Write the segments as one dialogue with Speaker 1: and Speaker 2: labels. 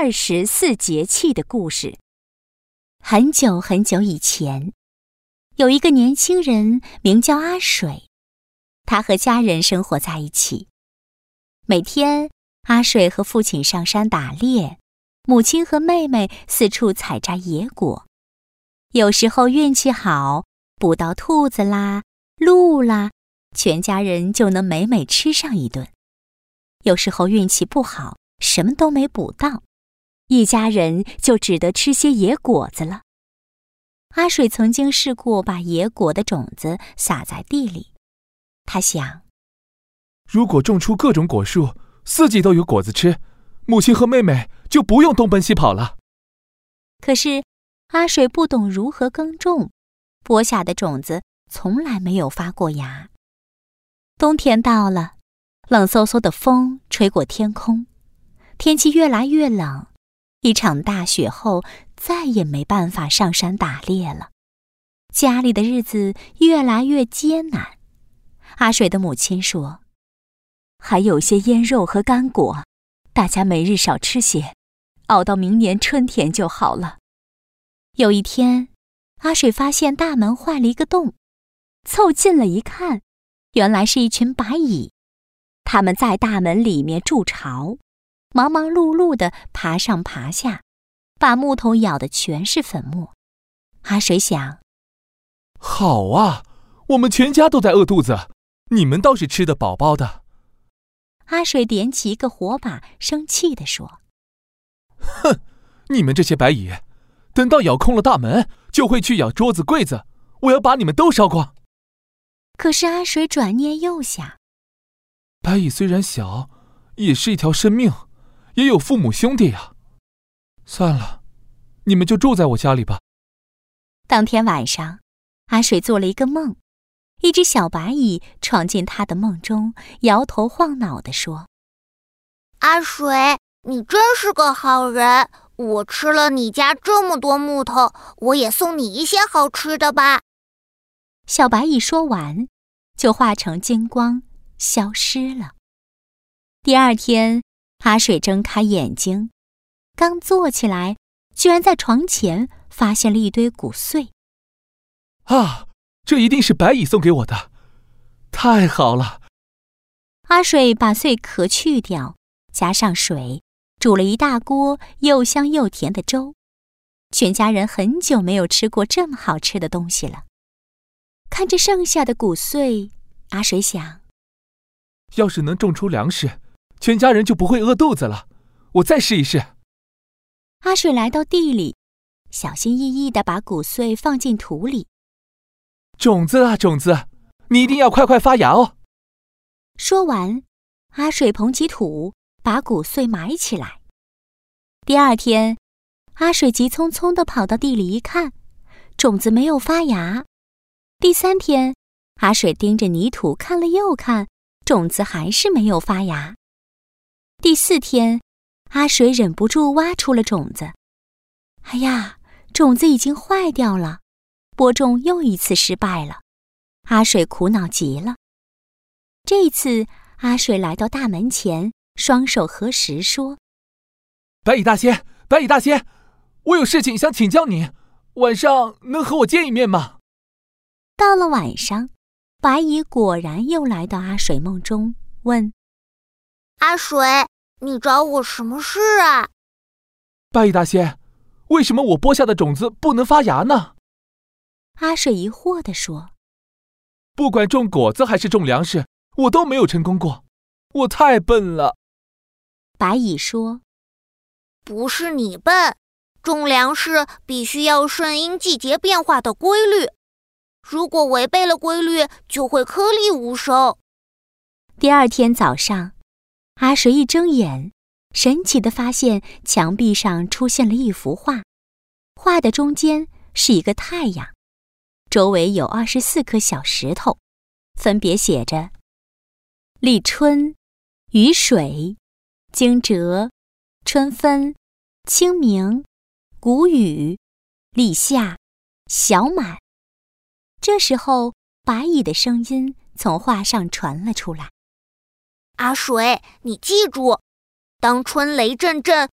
Speaker 1: 24节气的故事。很久很久以前，有一个年轻人名叫阿水，他和家人生活在一起。每天，阿水和父亲上山打猎，母亲和妹妹四处采摘野果。有时候运气好，捕到兔子啦、鹿啦，全家人就能美美吃上一顿。有时候运气不好，什么都没捕到，一家人就只得吃些野果子了。阿水曾经试过把野果的种子撒在地里，他想，
Speaker 2: 如果种出各种果树，四季都有果子吃，母亲和妹妹就不用东奔西跑了。
Speaker 1: 可是阿水不懂如何耕种，播下的种子从来没有发过芽。冬天到了，冷飕飕的风吹过天空，天气越来越冷，一场大雪后再也没办法上山打猎了。家里的日子越来越艰难。阿水的母亲说，还有些腌肉和干果，大家每日少吃些，熬到明年春天就好了。有一天，阿水发现大门坏了一个洞，凑近了一看，原来是一群白蚁。他们在大门里面筑巢，忙忙碌碌地爬上爬下，把木头咬得全是粉末。阿水想，
Speaker 2: 好啊，我们全家都在饿肚子，你们倒是吃得饱饱的。
Speaker 1: 阿水点起一个火把，生气地说，
Speaker 2: 哼，你们这些白蚁，等到咬空了大门，就会去咬桌子柜子，我要把你们都烧光。
Speaker 1: 可是阿水转念又想，
Speaker 2: 白蚁虽然小，也是一条生命，也有父母兄弟呀。算了，你们就住在我家里吧。
Speaker 1: 当天晚上，阿水做了一个梦，一只小白蚁闯进他的梦中，摇头晃脑地说，
Speaker 3: 阿水，你真是个好人，我吃了你家这么多木头，我也送你一些好吃的吧。
Speaker 1: 小白蚁说完，就化成金光消失了。第二天，阿水睁开眼睛，刚坐起来，居然在床前发现了一堆谷穗。
Speaker 2: 啊，这一定是白蚁送给我的，太好了！
Speaker 1: 阿水把穗壳去掉，加上水，煮了一大锅又香又甜的粥。全家人很久没有吃过这么好吃的东西了。看着剩下的谷穗，阿水想，
Speaker 2: 要是能种出粮食，全家人就不会饿肚子了。我再试一试。
Speaker 1: 阿水来到地里，小心翼翼地把谷穗放进土里。
Speaker 2: 种子啊，种子，你一定要快快发芽哦。
Speaker 1: 说完，阿水捧起土，把谷穗埋起来。第二天，阿水急匆匆地跑到地里一看，种子没有发芽。第三天，阿水盯着泥土看了又看，种子还是没有发芽。第四天，阿水忍不住挖出了种子。哎呀，种子已经坏掉了，播种又一次失败了。阿水苦恼极了。这一次，阿水来到大门前，双手合十说，
Speaker 2: 白蚁大仙，白蚁大仙，我有事情想请教你，晚上能和我见一面吗？
Speaker 1: 到了晚上，白蚁果然又来到阿水梦中，问，
Speaker 3: 阿水，你找我什么事啊？
Speaker 2: 白蚁大仙，为什么我播下的种子不能发芽呢？
Speaker 1: 阿水疑惑地说，
Speaker 2: 不管种果子还是种粮食，我都没有成功过，我太笨了。
Speaker 1: 白蚁说，
Speaker 3: 不是你笨，种粮食必须要顺应季节变化的规律，如果违背了规律，就会颗粒无收。
Speaker 1: 第二天早上，阿水一睁眼，神奇地发现墙壁上出现了一幅画，画的中间是一个太阳，周围有24颗小石头，分别写着立春、雨水、惊蛰、春分、清明、谷雨、立夏、小满。这时候，白蚁的声音从画上传了出来。
Speaker 3: 阿水，你记住，当春雷阵阵，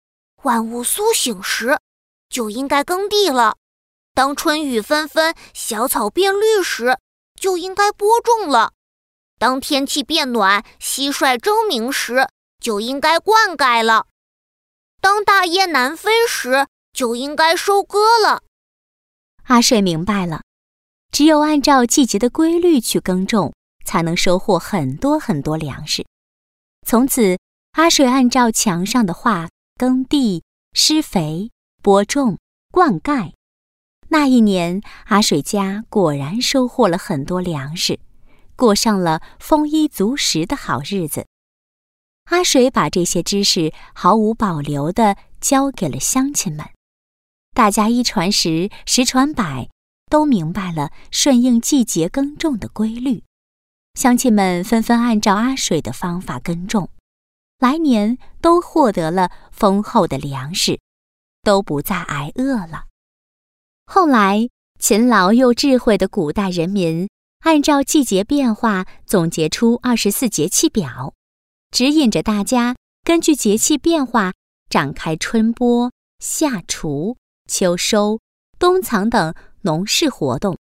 Speaker 3: 万物苏醒时，就应该耕地了；当春雨纷纷，小草变绿时，就应该播种了；当天气变暖，蟋蟀争鸣时，就应该灌溉了；当大雁南飞时，就应该收割了。
Speaker 1: 阿水明白了，只有按照季节的规律去耕种，才能收获很多很多粮食。从此，阿水按照墙上的画耕地、施肥、播种、灌溉。那一年，阿水家果然收获了很多粮食，过上了丰衣足食的好日子。阿水把这些知识毫无保留地教给了乡亲们，大家一传十，十传百，都明白了顺应季节耕种的规律。乡亲们纷纷按照阿水的方法耕种，来年都获得了丰厚的粮食，都不再挨饿了。后来，勤劳又智慧的古代人民按照季节变化总结出24节气表，指引着大家根据节气变化展开春播、夏锄、秋收、冬藏等农事活动。